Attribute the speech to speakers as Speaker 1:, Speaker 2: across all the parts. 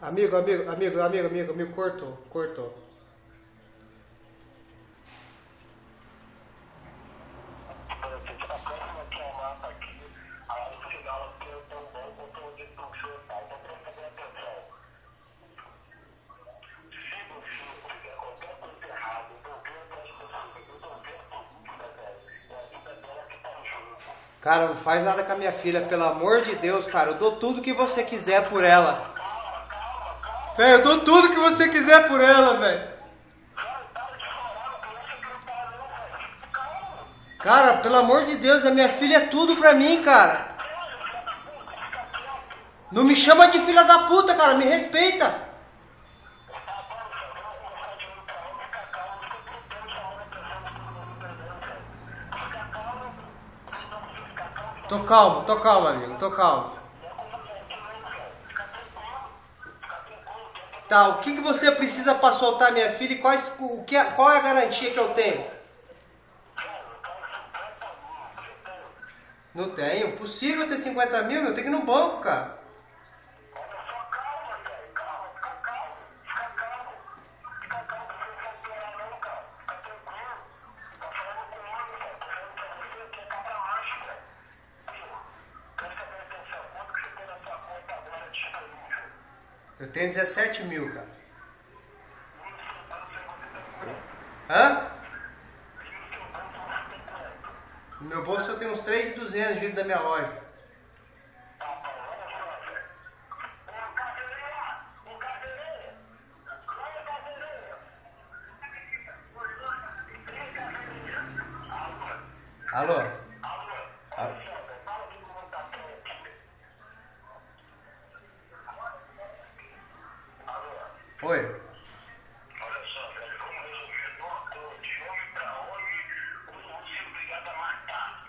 Speaker 1: Amigo, cortou. Cara, não faz nada com a minha filha, pelo amor de Deus, cara. Eu dou tudo que você quiser por ela. Velho, eu dou tudo que você quiser por ela, velho. Cara, pelo amor de Deus, a minha filha é tudo pra mim, cara. Não me chama de filha da puta, cara. Me respeita. Tô calmo, amigo. Tô calmo. Tá, o que você precisa pra soltar minha filha e qual é a garantia que eu tenho? Não tenho. Possível ter 50 mil, meu. Tem que ir no banco, cara. Eu tenho 17 mil, cara. Hã? No meu bolso eu tenho uns 3.200 de da minha loja. Alô? Oi.
Speaker 2: Olha só, velho, vamos resolver de uma coisa. De hoje pra hoje, eu vou ser obrigado a matar.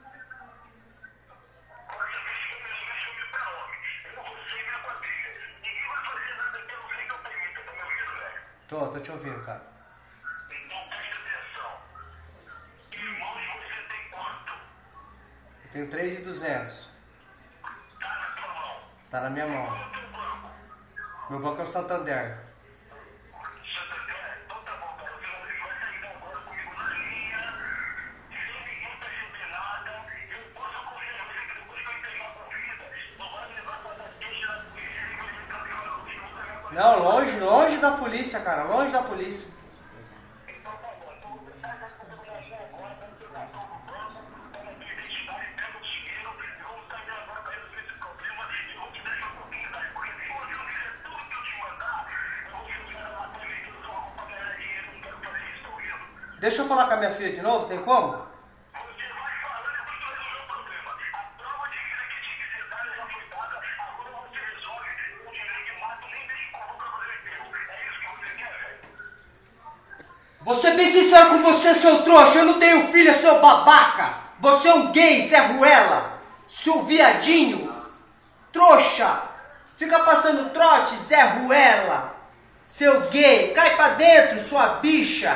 Speaker 2: Agora você precisa de homem pra homem. Eu não vou ser minha quadrilha. Ninguém vai fazer nada que eu não sei que eu permita. Tá me ouvindo, velho?
Speaker 1: Tô te ouvindo, cara.
Speaker 2: Então presta atenção. Irmãos, você tem quanto?
Speaker 1: Eu tenho 3.200.
Speaker 2: Tá na tua mão.
Speaker 1: Tá na minha mão.
Speaker 2: Qual é o teu banco?
Speaker 1: Meu banco é o Santander.
Speaker 2: Santander? Então tá bom, cara. Você vai sair agora comigo na linha, sem ninguém perceber nada. Eu posso aconselhar você que depois que eu entregar a corrida, não vai me levar pra dar queixa na polícia e vai entrar em uma comigo na minha corrida.
Speaker 1: Não, longe da polícia, cara. Longe da polícia.
Speaker 2: Então tá bom. Então você sai da fotografia agora, vai pegar todo o banco, pega a tua identidade, pega o dinheiro, eu vou sair agora pra resolver esse problema e vou te deixar um pouquinho daí, porque se você não fizer tudo que eu te mandar, eu vou ser obrigado a matar ele, eu só vou pra ganhar dinheiro, não quero fazer isso, tô ouvindo.
Speaker 1: Deixa eu falar com a minha filha de novo, tem como?
Speaker 2: Você vai falando e depois tu resolver o problema. A prova de vida que tinha que ser dada já foi dada, agora você resolve o direito de mato, nem deixa o corpo pra fazer teu. É isso que você quer, velho?
Speaker 1: Vou ser bem sincero com você, seu trouxa. Eu não tenho filha, seu babaca. Você é um gay, Zé Ruela. Seu viadinho. Trouxa. Fica passando trote, Zé Ruela. Seu gay. Cai pra dentro, sua bicha.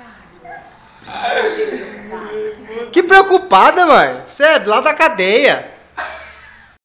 Speaker 1: Que preocupada, mãe. Você é lá da cadeia.